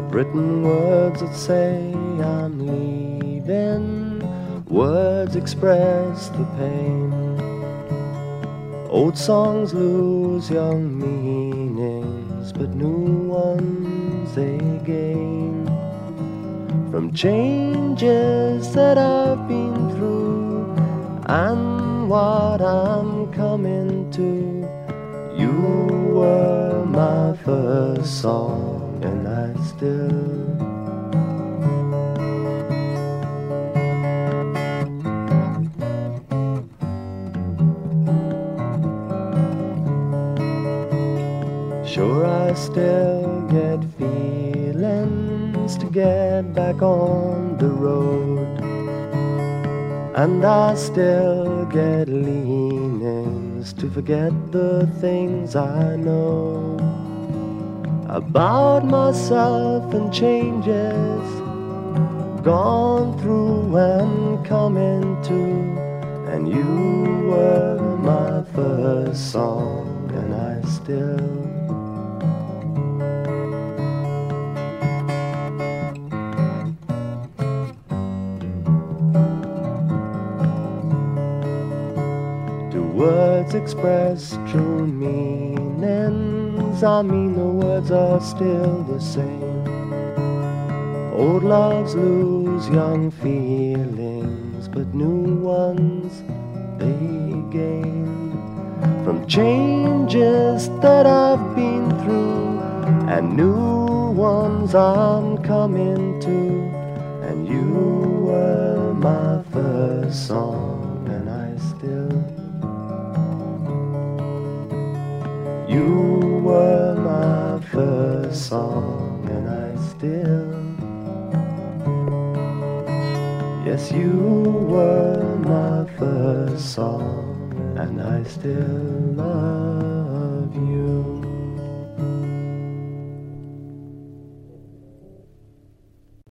Written words that say I'm leaving, words express the pain. Old songs lose young meanings, but new ones they gain. From changes that I've been through and what I'm coming to, you were my first song, and I still sure I still get feelings to get back on the road, and I still get leanings to forget the things I know about myself and changes gone through and coming to. And you were my first song, and I still words express true meanings. I mean the words are still the same. Old loves lose young feelings, but new ones they gain. From changes that I've been through and new ones I'm coming to. And you were my first song, and I still you were my first song, and I still, yes, you were my first song, and I still love